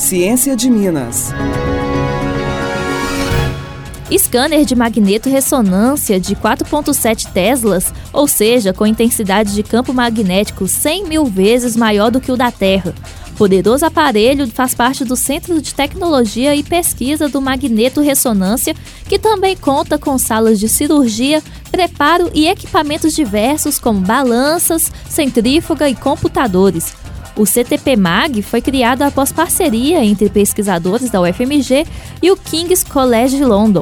Ciência de Minas. Scanner de magneto-ressonância de 4,7 Teslas, ou seja, com intensidade de campo magnético 100 mil vezes maior do que o da Terra. Poderoso aparelho faz parte do Centro de Tecnologia e Pesquisa do Magneto-Ressonância, que também conta com salas de cirurgia, preparo e equipamentos diversos como balanças, centrífuga e computadores. O CTP-MAG foi criado após parceria entre pesquisadores da UFMG e o King's College London.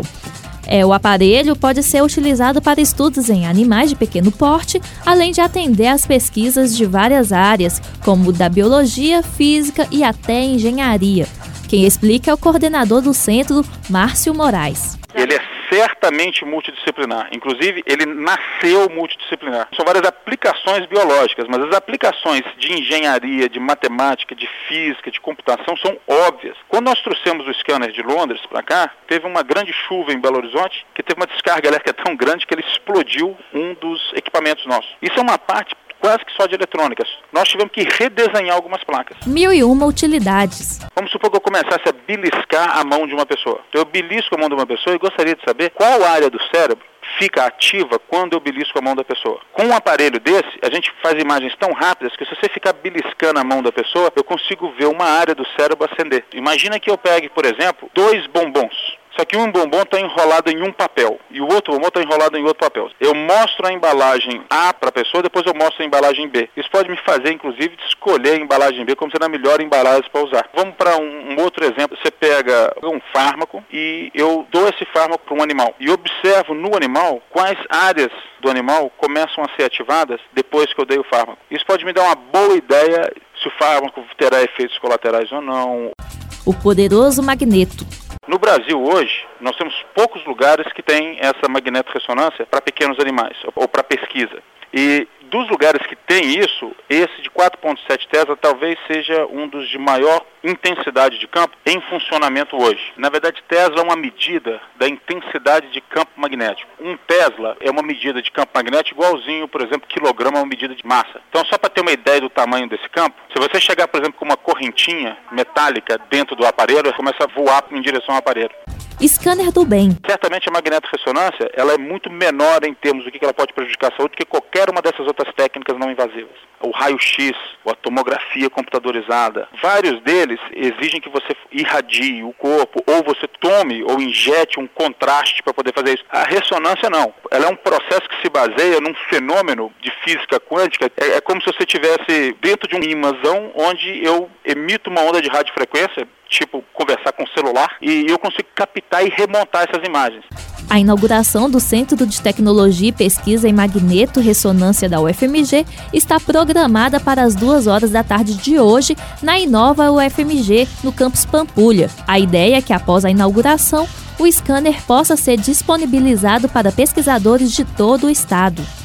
O aparelho pode ser utilizado para estudos em animais de pequeno porte, além de atender às pesquisas de várias áreas, como da biologia, física e até engenharia. Quem explica é o coordenador do centro, Márcio Moraes. Ele é certamente multidisciplinar, inclusive ele nasceu multidisciplinar. São várias aplicações biológicas, mas as aplicações de engenharia, de matemática, de física, de computação são óbvias. Quando nós trouxemos o scanner de Londres para cá, teve uma grande chuva em Belo Horizonte, que teve uma descarga elétrica tão grande que ele explodiu um dos equipamentos nossos. Isso é uma parte quase que só de eletrônicas. Nós tivemos que redesenhar algumas placas. 1001 utilidades. Vamos supor que eu começasse a beliscar a mão de uma pessoa. Então eu belisco a mão de uma pessoa e gostaria de saber qual área do cérebro fica ativa quando eu belisco a mão da pessoa. Com um aparelho desse, a gente faz imagens tão rápidas que se você ficar beliscando a mão da pessoa, eu consigo ver uma área do cérebro acender. Imagina que eu pegue, por exemplo, 2 bombons. Só que um bombom está enrolado em um papel e o outro bombom está enrolado em outro papel. Eu mostro a embalagem A para a pessoa, depois eu mostro a embalagem B. Isso pode me fazer, inclusive, escolher a embalagem B como sendo a melhor embalagem para usar. Vamos para um outro exemplo. Você pega um fármaco e eu dou esse fármaco para um animal e observo no animal quais áreas do animal começam a ser ativadas depois que eu dei o fármaco. Isso pode me dar uma boa ideia se o fármaco terá efeitos colaterais ou não. O poderoso magneto. No Brasil hoje, nós temos poucos lugares que têm essa magnetorressonância para pequenos animais ou para pesquisa. E dos lugares que tem isso, esse de 4,7 Tesla talvez seja um dos de maior intensidade de campo em funcionamento hoje. Na verdade, Tesla é uma medida da intensidade de campo magnético. Um Tesla é uma medida de campo magnético igualzinho, por exemplo, quilograma é uma medida de massa. Então, só para ter uma ideia do tamanho desse campo, se você chegar, por exemplo, com uma correntinha metálica dentro do aparelho, ela começa a voar em direção ao aparelho. Scanner do bem. Certamente a magnetorressonância ela é muito menor em termos do que ela pode prejudicar a saúde do que qualquer uma dessas outras técnicas não invasivas. O raio-x, a tomografia computadorizada, vários deles exigem que você irradie o corpo ou você tome ou injete um contraste para poder fazer isso. A ressonância não. Ela é um processo que se baseia num fenômeno de física quântica. É como se você estivesse dentro de um imãzão onde eu emito uma onda de radiofrequência, tipo conversar com o celular, e eu consigo captar e remontar essas imagens. A inauguração do Centro de Tecnologia e Pesquisa em Magneto-Ressonância da UFMG está programada para as 2h da tarde de hoje na Inova UFMG, no campus Pampulha. A ideia é que após a inauguração, o scanner possa ser disponibilizado para pesquisadores de todo o estado.